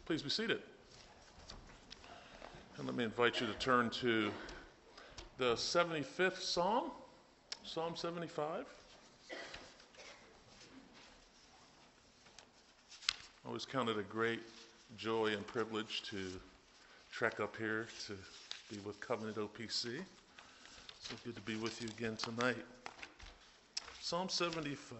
Please be seated. And let me invite you to turn to the 75th Psalm, Psalm 75. I always count it a great joy and privilege to trek up here to be with Covenant OPC. So good to be with you again tonight. Psalm 75.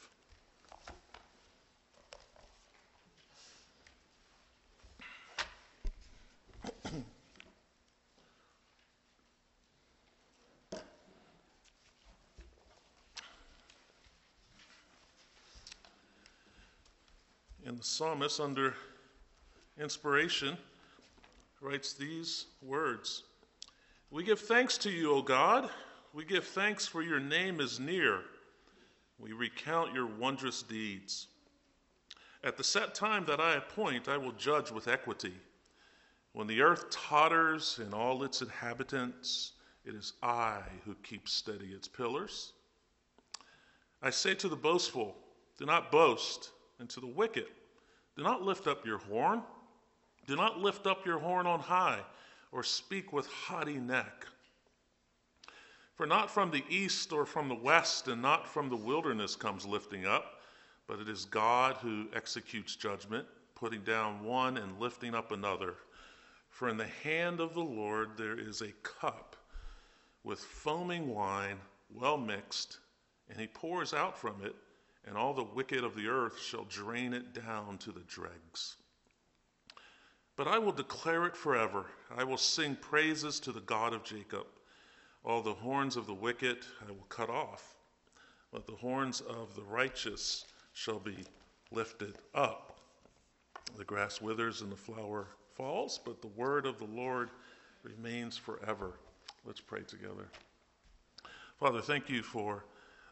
And the psalmist, under inspiration, writes these words. We give thanks to you, O God. We give thanks for your name is near. We recount your wondrous deeds. At the set time that I appoint, I will judge with equity. When the earth totters and all its inhabitants, it is I who keep steady its pillars. I say to the boastful, do not boast, and to the wicked, do not lift up your horn. Do not lift up your horn on high, or speak with haughty neck. For not from the east or from the west, and not from the wilderness comes lifting up, but it is God who executes judgment, putting down one and lifting up another. For in the hand of the Lord there is a cup with foaming wine, well mixed, and he pours out from it, and all the wicked of the earth shall drain it down to the dregs. But I will declare it forever. I will sing praises to the God of Jacob. All the horns of the wicked I will cut off, but the horns of the righteous shall be lifted up. The grass withers and the flower falls, but the word of the Lord remains forever. Let's pray together. Father, thank you for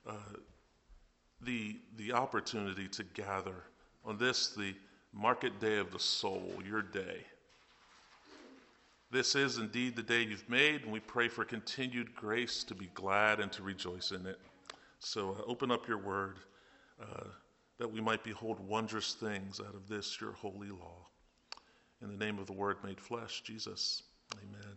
the opportunity to gather on this, the market day of the soul, your day. This is indeed the day you've made, and we pray for continued grace to be glad and to rejoice in it. So open up your word that we might behold wondrous things out of this, your holy law. In the name of the Word made flesh, Jesus, amen.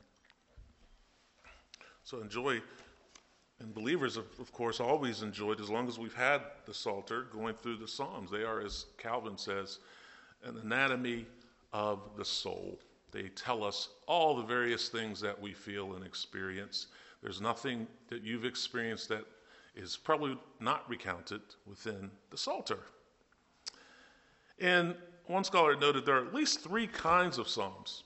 So enjoy. And believers, of course, always enjoyed, as long as we've had the Psalter, going through the Psalms. They are, as Calvin says, an anatomy of the soul. They tell us all the various things that we feel and experience. There's nothing that you've experienced that is probably not recounted within the Psalter. And one scholar noted there are at least three kinds of Psalms.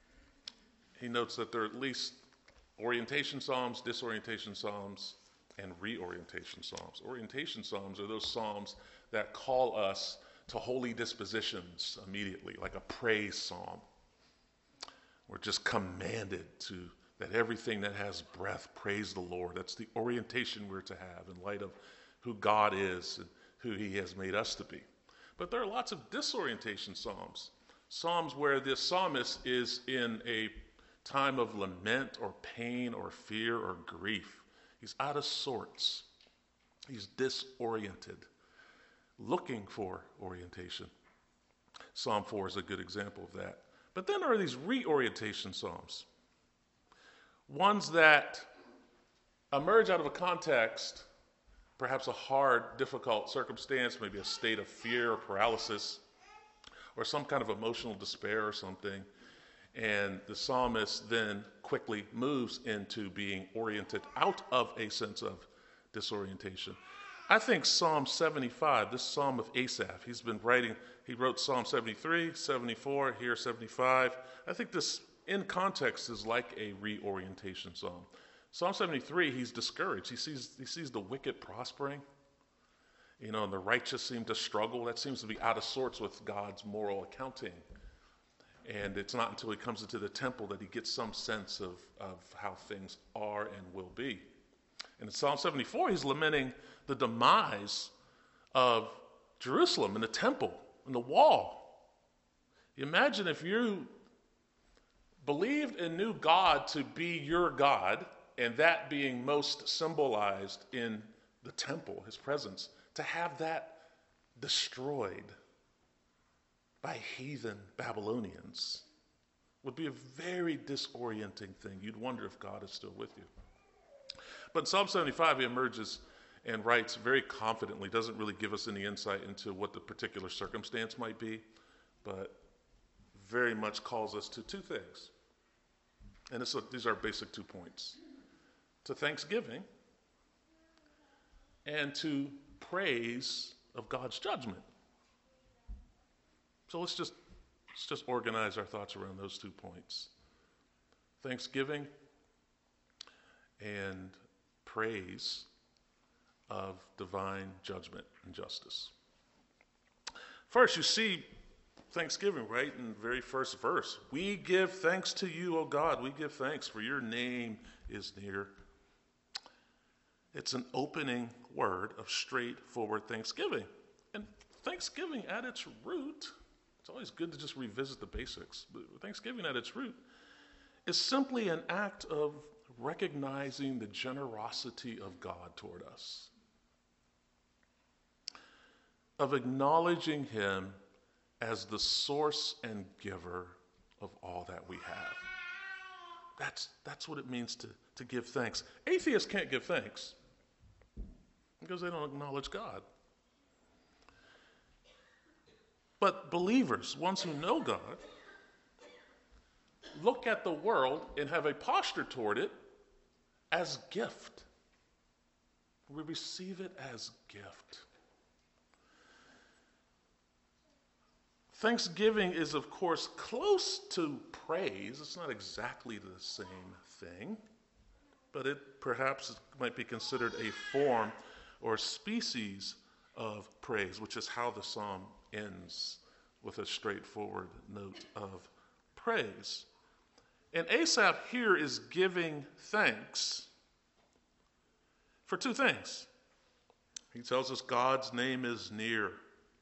He notes that there are at least orientation psalms, disorientation psalms, and reorientation psalms. Orientation psalms are those psalms that call us to holy dispositions immediately, like a praise psalm. We're just commanded to, that everything that has breath, praise the Lord. That's the orientation we're to have in light of who God is and who he has made us to be. But there are lots of disorientation psalms. Psalms where the psalmist is in a time of lament or pain or fear or grief. He's out of sorts. He's disoriented, looking for orientation. Psalm 4 is a good example of that. But then there are these reorientation psalms, ones that emerge out of a context, perhaps a hard, difficult circumstance, maybe a state of fear or paralysis, or some kind of emotional despair or something. And the psalmist then quickly moves into being oriented out of a sense of disorientation. I think Psalm 75, this Psalm of Asaph, he wrote Psalm 73, 74, here 75. I think this, in context, is like a reorientation psalm. Psalm 73, he's discouraged. He sees the wicked prospering, and the righteous seem to struggle. That seems to be out of sorts with God's moral accounting. And it's not until he comes into the temple that he gets some sense of how things are and will be. And in Psalm 74, he's lamenting the demise of Jerusalem and the temple and the wall. You imagine if you believed and knew God to be your God, and that being most symbolized in the temple, his presence, to have that destroyed. by heathen Babylonians would be a very disorienting thing. You'd wonder if God is still with you. But in Psalm 75, he emerges and writes very confidently, doesn't really give us any insight into what the particular circumstance might be, but very much calls us to two things. And these are basic 2 points. To thanksgiving and to praise of God's judgment. So let's just organize our thoughts around those 2 points. Thanksgiving and praise of divine judgment and justice. First, you see thanksgiving, right? In the very first verse. We give thanks to you, O God. We give thanks, for your name is near. It's an opening word of straightforward thanksgiving. And thanksgiving at its root, it's always good to just revisit the basics, but thanksgiving at its root is simply an act of recognizing the generosity of God toward us, of acknowledging him as the source and giver of all that we have. That's what it means to give thanks. Atheists can't give thanks because they don't acknowledge God. But believers, ones who know God, look at the world and have a posture toward it as gift. We receive it as gift. Thanksgiving is, of course, close to praise. It's not exactly the same thing, but it perhaps might be considered a form or species of praise, which is how the psalm ends, with a straightforward note of praise. And Asaph here is giving thanks for 2 things. He tells us God's name is near,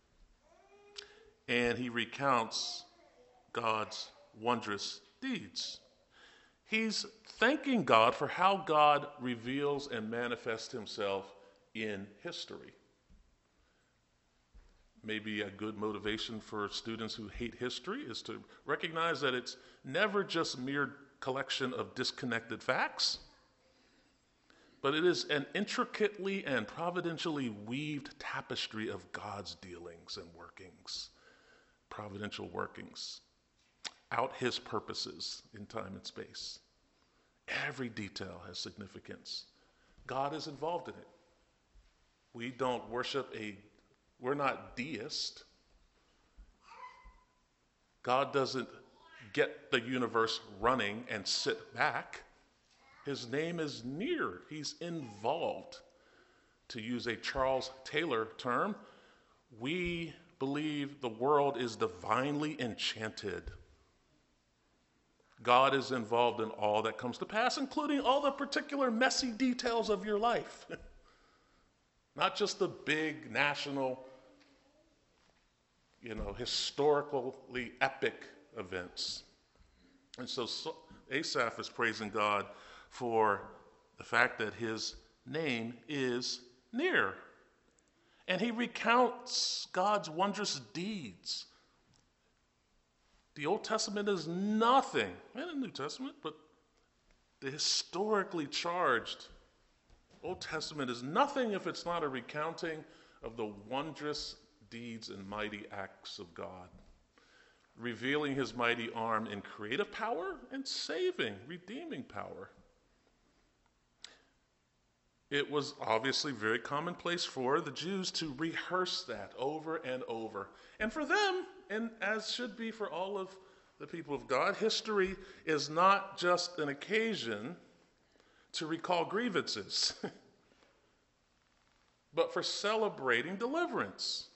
and he recounts God's wondrous deeds. He's thanking God for how God reveals and manifests himself in history. Maybe a good motivation for students who hate history is to recognize that it's never just mere collection of disconnected facts, but it is an intricately and providentially weaved tapestry of God's dealings and workings, providential workings, out his purposes in time and space. Every detail has significance. God is involved in it. We don't worship we're not deist. God doesn't get the universe running and sit back. His name is near. He's involved. To use a Charles Taylor term, we believe the world is divinely enchanted. God is involved in all that comes to pass, including all the particular messy details of your life. Not just the big national, historically epic events. And so Asaph is praising God for the fact that his name is near. And he recounts God's wondrous deeds. The Old Testament is nothing, and the New Testament, but the historically charged Old Testament is nothing if it's not a recounting of the wondrous deeds and mighty acts of God, revealing his mighty arm in creative power and saving, redeeming power. It was obviously very commonplace for the Jews to rehearse that over and over. And for them, and as should be for all of the people of God, history is not just an occasion to recall grievances, but for celebrating deliverance.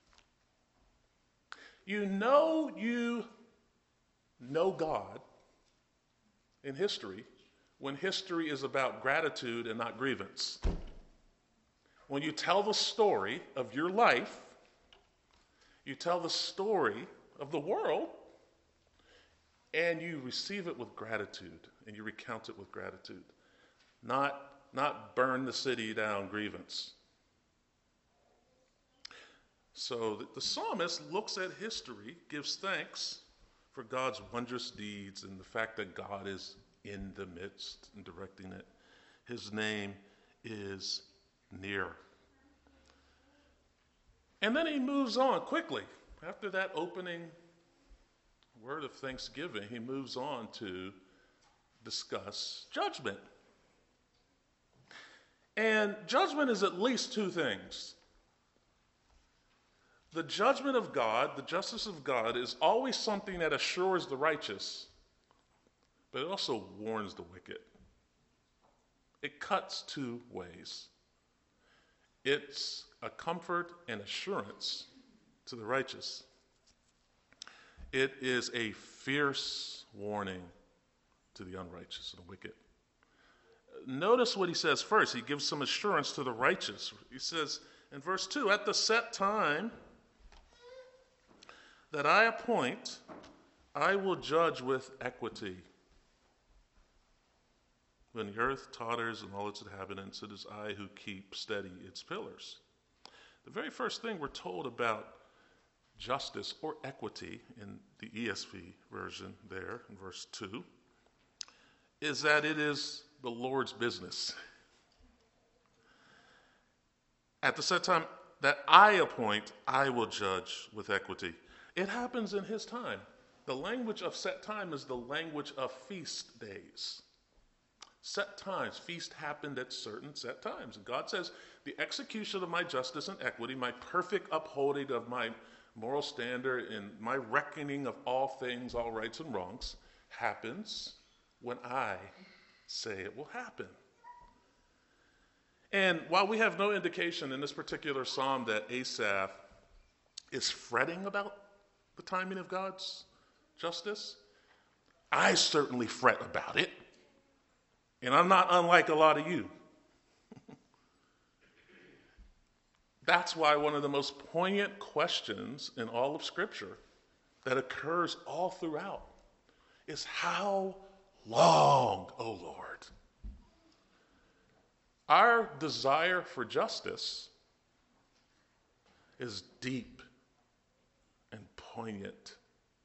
You know God in history when history is about gratitude and not grievance. When you tell the story of your life, you tell the story of the world, and you receive it with gratitude, and you recount it with gratitude. Not burn the city down grievance. So the psalmist looks at history, gives thanks for God's wondrous deeds and the fact that God is in the midst and directing it. His name is near. And then he moves on quickly. After that opening word of thanksgiving, he moves on to discuss judgment. And judgment is at least two things. The judgment of God, the justice of God, is always something that assures the righteous, but it also warns the wicked. It cuts two ways. It's a comfort and assurance to the righteous. It is a fierce warning to the unrighteous and the wicked. Notice what he says first. He gives some assurance to the righteous. He says in verse 2, at the set time that I appoint, I will judge with equity. When the earth totters and all its inhabitants, it is I who keep steady its pillars. The very first thing we're told about justice or equity in the ESV version there in verse 2 is that it is the Lord's business. At the set time that I appoint, I will judge with equity. It happens in his time. The language of set time is the language of feast days. Set times. Feast happened at certain set times. And God says, the execution of my justice and equity, my perfect upholding of my moral standard and my reckoning of all things, all rights and wrongs, happens when I say it will happen. And while we have no indication in this particular psalm that Asaph is fretting about the timing of God's justice, I certainly fret about it. And I'm not unlike a lot of you. That's why one of the most poignant questions in all of Scripture that occurs all throughout is how long, O Lord? Our desire for justice is deep and poignant.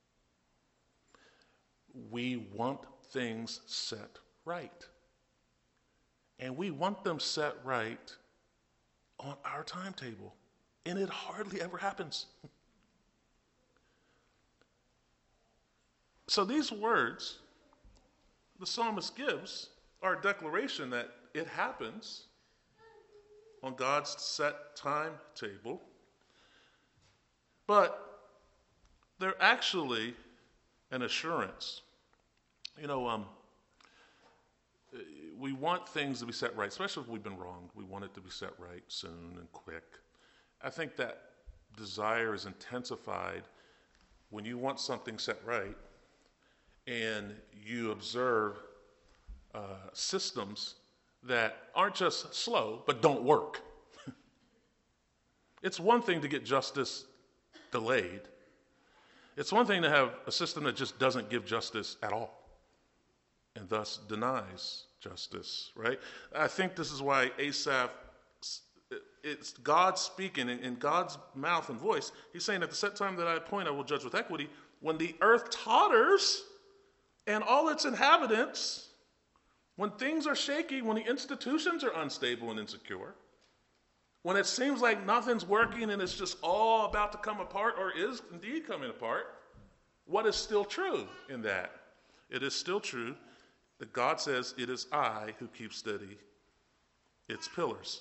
We want things set right. And we want them set right on our timetable. And it hardly ever happens. So these words the psalmist gives are a declaration that it happens on God's set timetable. But they're actually an assurance. We want things to be set right, especially if we've been wronged. We want it to be set right soon and quick. I think that desire is intensified when you want something set right and you observe systems that aren't just slow, but don't work. It's one thing to get justice delayed. It's one thing to have a system that just doesn't give justice at all and thus denies justice, right? I think this is why Asaph, it's God speaking in God's mouth and voice. He's saying, at the set time that I appoint, I will judge with equity. When the earth totters and all its inhabitants, when things are shaky, when the institutions are unstable and insecure, when it seems like nothing's working and it's just all about to come apart or is indeed coming apart, what is still true in that? It is still true that God says, it is I who keep steady its pillars.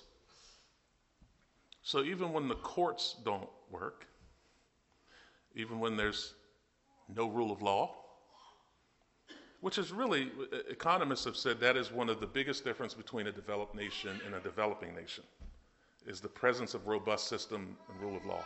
So even when the courts don't work, even when there's no rule of law, which is really, economists have said that is one of the biggest difference between a developed nation and a developing nation, is the presence of robust system and rule of law.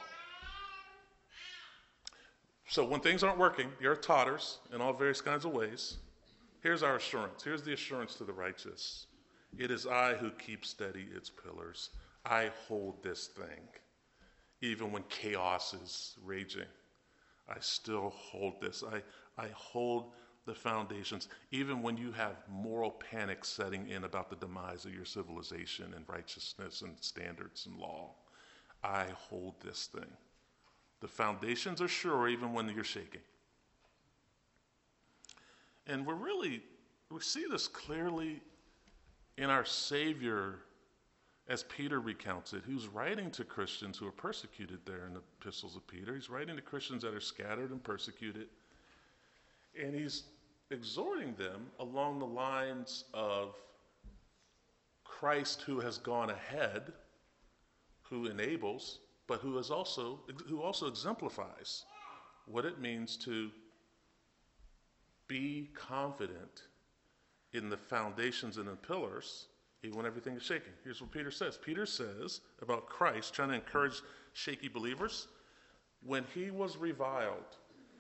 So when things aren't working, the earth totters in all various kinds of ways. Here's our assurance. Here's the assurance to the righteous. It is I who keep steady its pillars. I hold this thing. Even when chaos is raging, I still hold this. I hold the foundations. Even when you have moral panic setting in about the demise of your civilization and righteousness and standards and law, I hold this thing. The foundations are sure even when you're shaking. And we see this clearly in our Savior, as Peter recounts it, who's writing to Christians who are persecuted there in the epistles of Peter. He's writing to Christians that are scattered and persecuted. And he's exhorting them along the lines of Christ, who has gone ahead, who enables, but who also exemplifies what it means to be confident in the foundations and the pillars, even when everything is shaking. Here's what Peter says. Peter says about Christ, trying to encourage shaky believers, when he was reviled,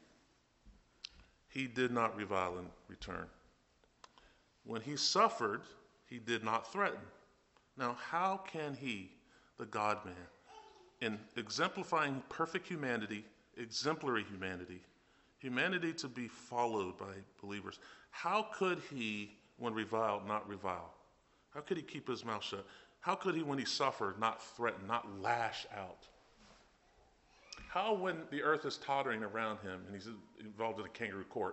he did not revile in return. When he suffered, he did not threaten. Now, how can he, the God-man, in exemplifying perfect humanity, exemplary humanity, humanity to be followed by believers, how could he, when reviled, not revile? How could he keep his mouth shut? How could he, when he suffered, not threaten, not lash out? How, when the earth is tottering around him and he's involved in a kangaroo court,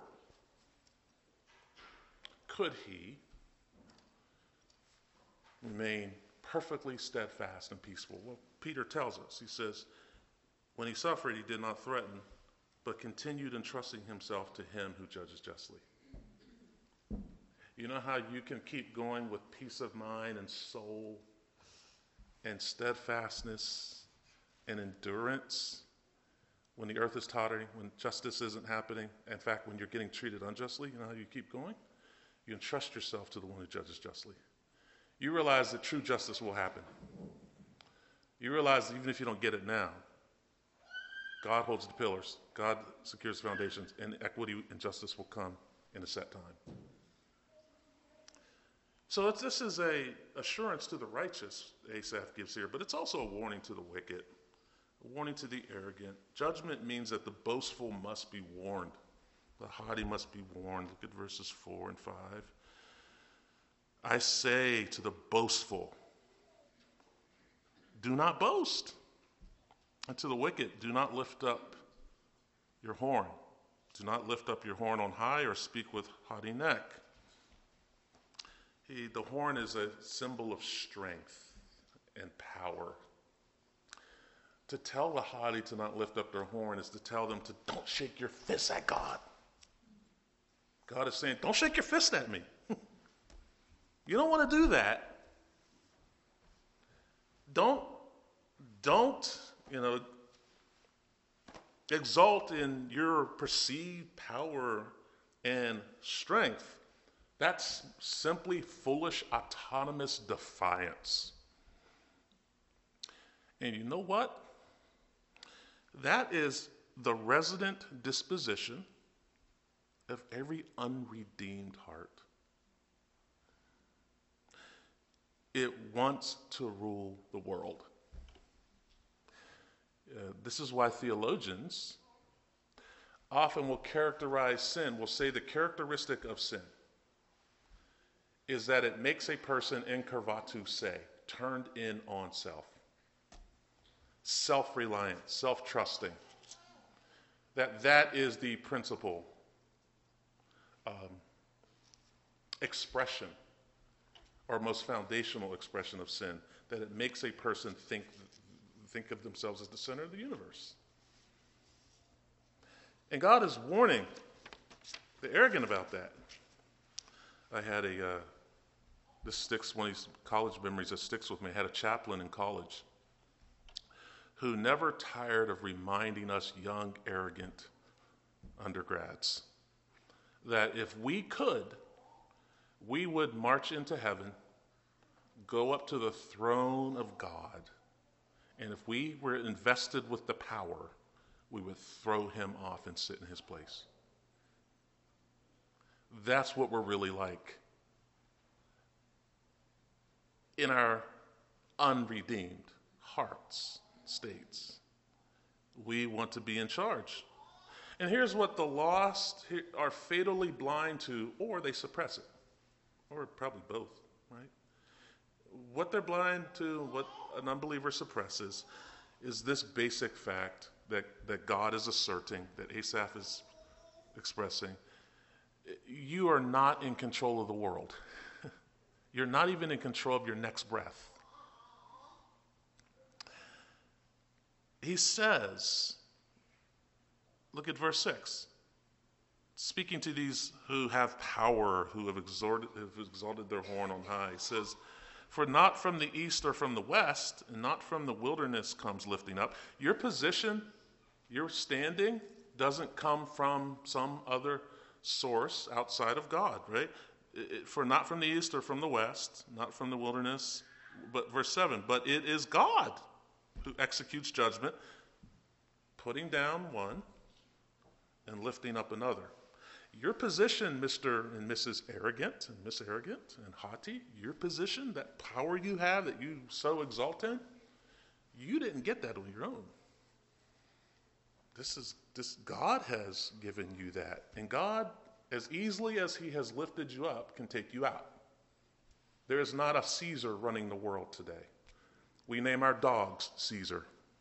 could he remain perfectly steadfast and peaceful? Well, Peter tells us, he says, when he suffered, he did not threaten, but continued entrusting himself to him who judges justly. You know how you can keep going with peace of mind and soul and steadfastness and endurance when the earth is tottering, when justice isn't happening? In fact, when you're getting treated unjustly, you know how you keep going? You entrust yourself to the one who judges justly. You realize that true justice will happen. You realize that even if you don't get it now, God holds the pillars, God secures the foundations, and equity and justice will come in a set time. So this is a assurance to the righteous, Asaph gives here, but it's also a warning to the wicked, a warning to the arrogant. Judgment means that the boastful must be warned. The haughty must be warned. Look at verses 4 and 5. I say to the boastful, do not boast. And to the wicked, do not lift up your horn. Do not lift up your horn on high or speak with haughty neck. The horn is a symbol of strength and power. To tell the haughty to not lift up their horn is to tell them to don't shake your fist at God. God is saying, don't shake your fist at me. You don't want to do that. Don't, exalt in your perceived power and strength. That's simply foolish, autonomous defiance. And you know what? That is the resident disposition of every unredeemed heart. It wants to rule the world. This is why theologians often will characterize sin, will say the characteristic of sin is that it makes a person incurvatu se, turned in on self, self-reliant, self-trusting. That is the principal expression, or most foundational expression of sin, that it makes a person think of themselves as the center of the universe. And God is warning the arrogant about that. I had this sticks, one of these college memories that sticks with me. I had a chaplain in college who never tired of reminding us young, arrogant undergrads that if we could, we would march into heaven, go up to the throne of God, and if we were invested with the power, we would throw him off and sit in his place. That's what we're really like in our unredeemed hearts, states. We want to be in charge. And here's what the lost are fatally blind to, or they suppress it, or probably both, right? What they're blind to, what an unbeliever suppresses, is this basic fact that God is asserting, that Asaph is expressing. You are not in control of the world. You're not even in control of your next breath. He says, look at verse 6. Speaking to these who have power, who have exalted their horn on high, he says, for not from the east or from the west, and not from the wilderness comes lifting up. Your position, your standing, doesn't come from some other source outside of God, right? For not from the east or from the west, not from the wilderness, but verse 7, but it is God who executes judgment, putting down one and lifting up another. Your position, Mr. and Mrs. Arrogant and Miss Arrogant and haughty, your position, that power you have that you so exalt in, you didn't get that on your own. This God has given you that. And God, as easily as he has lifted you up, can take you out. There is not a Caesar running the world today. We name our dogs Caesar.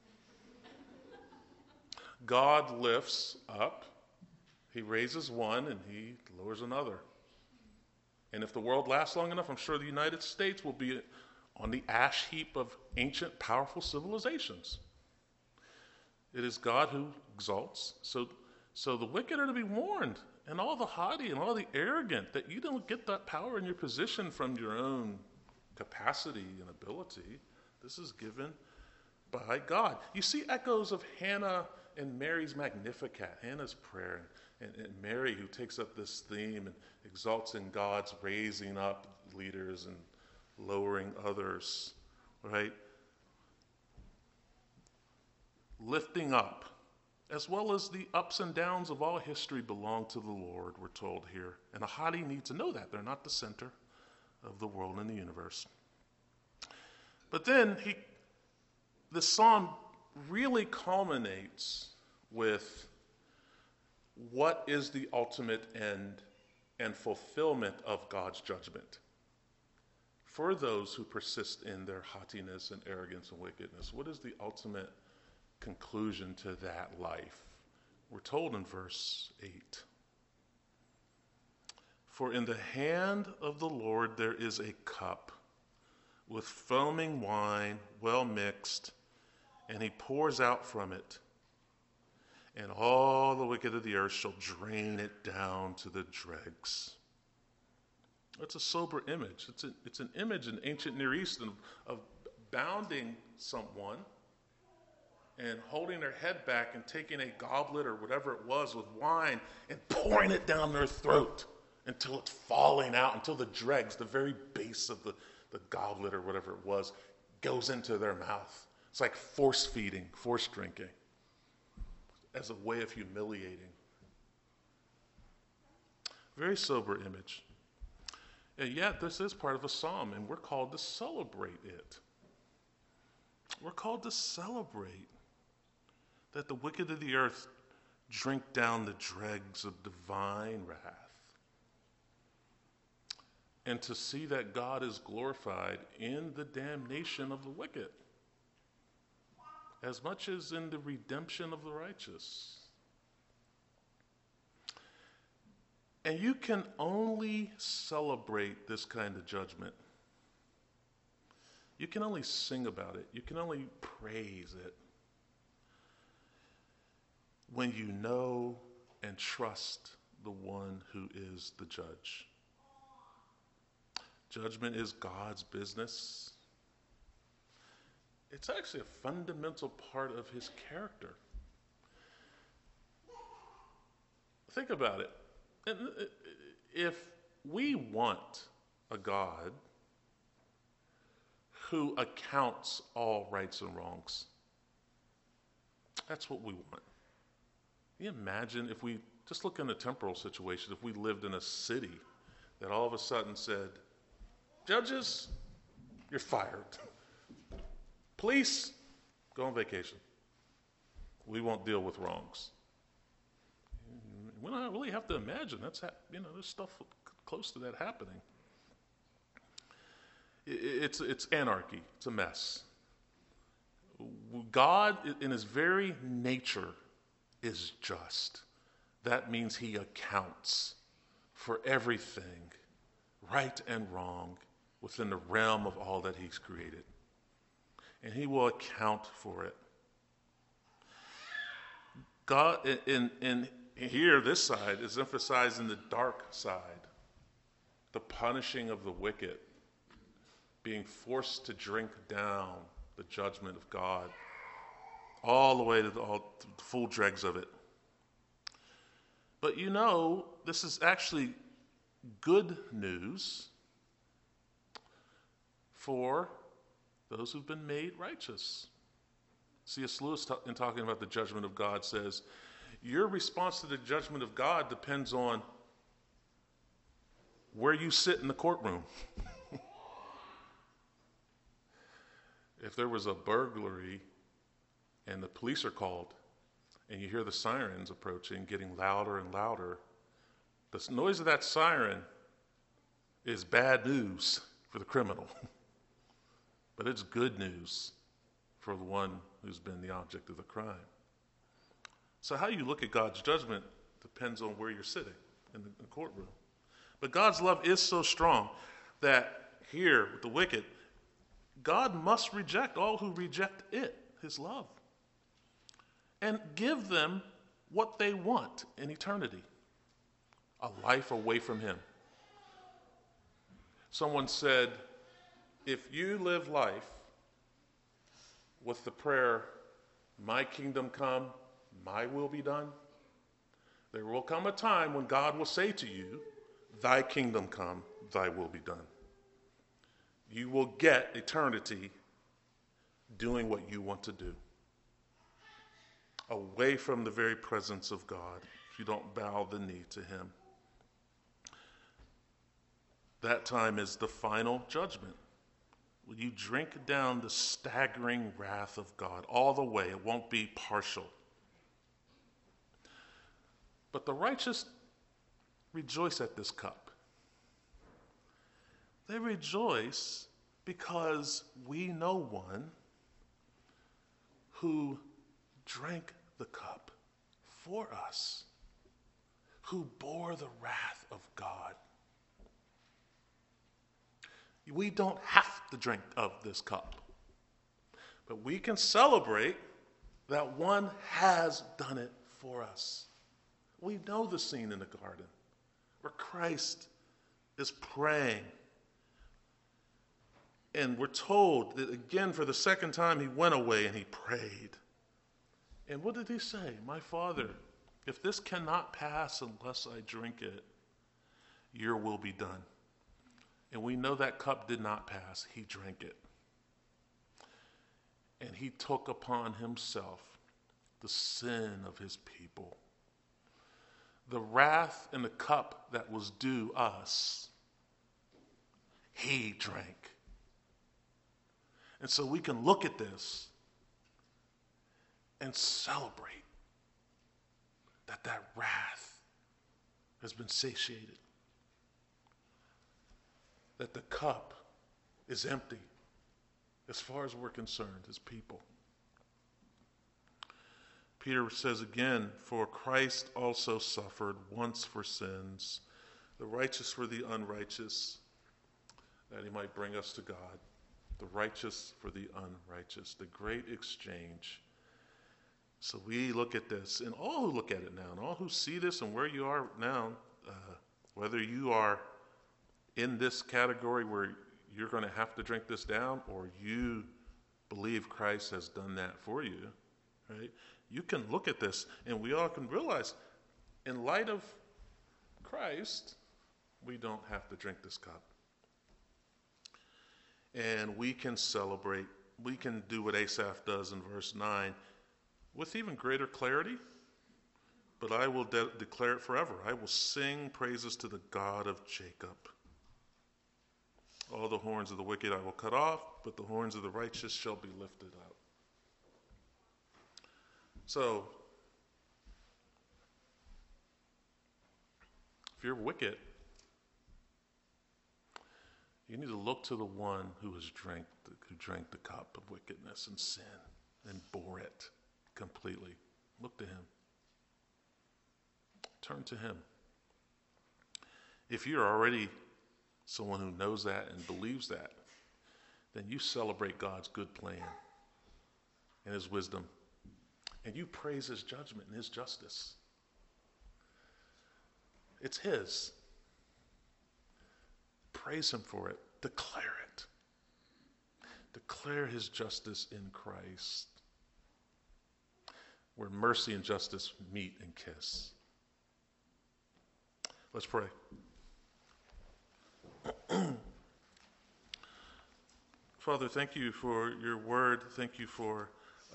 God lifts up. He raises one and he lowers another. And if the world lasts long enough, I'm sure the United States will be on the ash heap of ancient, powerful civilizations. It is God who exalts. So the wicked are to be warned, and all the haughty and all the arrogant, that you don't get that power and your position from your own capacity and ability. This is given by God. You see echoes of Hannah and Mary's Magnificat, Hannah's prayer, and Mary who takes up this theme and exalts in God's raising up leaders and lowering others, right? Lifting up, as well as the ups and downs of all history, belong to the Lord, we're told here. And the haughty need to know that. They're not the center of the world and the universe. But then the psalm really culminates with what is the ultimate end and fulfillment of God's judgment for those who persist in their haughtiness and arrogance and wickedness. What is the ultimate conclusion to that life? We're told in verse 8. For in the hand of the Lord there is a cup with foaming wine well mixed, and he pours out from it, and all the wicked of the earth shall drain it down to the dregs. That's a sober image. It's an image in ancient Near East of bounding someone and holding their head back and taking a goblet or whatever it was with wine and pouring it down their throat until it's falling out, until the dregs, the very base of the goblet or whatever it was, goes into their mouth. It's like force feeding, force drinking, as a way of humiliating. Very sober image. And yet, this is part of a psalm, and we're called to celebrate it. We're called to celebrate that the wicked of the earth drink down the dregs of divine wrath, and to see that God is glorified in the damnation of the wicked as much as in the redemption of the righteous. And you can only celebrate this kind of judgment. You can only sing about it. You can only praise it when you know and trust the one who is the judge. Judgment is God's business. It's actually a fundamental part of his character. Think about it. If we want a God who accounts all rights and wrongs, that's what we want. Can you imagine if we, just look in a temporal situation, if we lived in a city that all of a sudden said, judges, you're fired. Police, go on vacation. We won't deal with wrongs. We don't really have to imagine there's stuff close to that happening. It's anarchy. It's a mess. God, in his very nature, is just. That means he accounts for everything, right and wrong, within the realm of all that he's created. And he will account for it. God, in here, this side is emphasizing the dark side, the punishing of the wicked, being forced to drink down the judgment of God, all the way to the full dregs of it. But you know, this is actually good news for those who've been made righteous. C.S. Lewis, in talking about the judgment of God, says, your response to the judgment of God depends on where you sit in the courtroom. If there was a burglary and the police are called and you hear the sirens approaching, getting louder and louder, the noise of that siren is bad news for the criminal. But it's good news for the one who's been the object of the crime. So how you look at God's judgment depends on where you're sitting in the courtroom. But God's love is so strong that here with the wicked, God must reject all who reject it, his love, and give them what they want in eternity, a life away from him. Someone said, if you live life with the prayer, my kingdom come, my will be done, there will come a time when God will say to you, thy kingdom come, thy will be done. You will get eternity doing what you want to do, away from the very presence of God, if you don't bow the knee to him. That time is the final judgment. Will you drink down the staggering wrath of God all the way? It won't be partial. But the righteous rejoice at this cup. They rejoice because we know one who drank the cup for us, who bore the wrath of God. We don't have to drink of this cup, but we can celebrate that one has done it for us. We know the scene in the garden where Christ is praying. And we're told that again for the second time he went away and he prayed. And what did he say? My Father, if this cannot pass unless I drink it, your will be done. And we know that cup did not pass. He drank it. And he took upon himself the sin of his people. The wrath in the cup that was due us, he drank. And so we can look at this and celebrate that wrath has been satiated. That the cup is empty as far as we're concerned as people. Peter says again, for Christ also suffered once for sins, the righteous for the unrighteous, that he might bring us to God. The righteous for the unrighteous, the great exchange. So we look at this, and all who look at it now, and all who see this and where you are now, whether you are in this category where you're going to have to drink this down, or you believe Christ has done that for you, right? You can look at this, and we all can realize, in light of Christ, we don't have to drink this cup. And we can celebrate. We can do what Asaph does in verse 9 with even greater clarity. But I will declare it forever. I will sing praises to the God of Jacob. All the horns of the wicked I will cut off, but the horns of the righteous shall be lifted up. So, if you're wicked, you need to look to the one who drank the cup of wickedness and sin. and bore it completely. Look to him. Turn to him. If you're already someone who knows that and believes that, then you celebrate God's good plan and his wisdom, and you praise his judgment and his justice. It's his. Praise him for it. Declare it. Declare his justice in Christ, where mercy and justice meet and kiss. Let's pray. Father, thank you for your word. Thank you for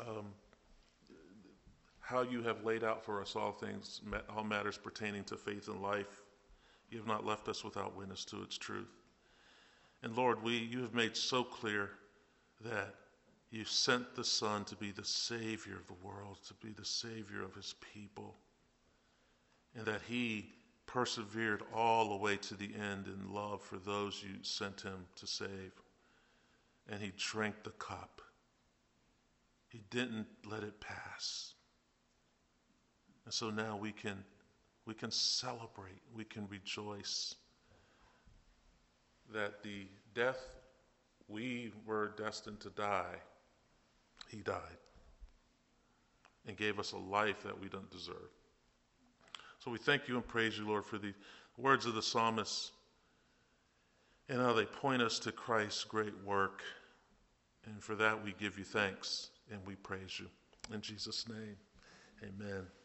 how you have laid out for us all things, all matters pertaining to faith and life. You have not left us without witness to its truth. And Lord, you have made so clear that you sent the Son to be the Savior of the world, to be the Savior of his people, and that he persevered all the way to the end in love for those you sent him to save. And he drank the cup. He didn't let it pass. And so now we can celebrate, we can rejoice that the death we were destined to die, he died and gave us a life that we don't deserve. So we thank you and praise you, Lord, for the words of the psalmist and how they point us to Christ's great work. And for that we give you thanks and we praise you. In Jesus' name, amen.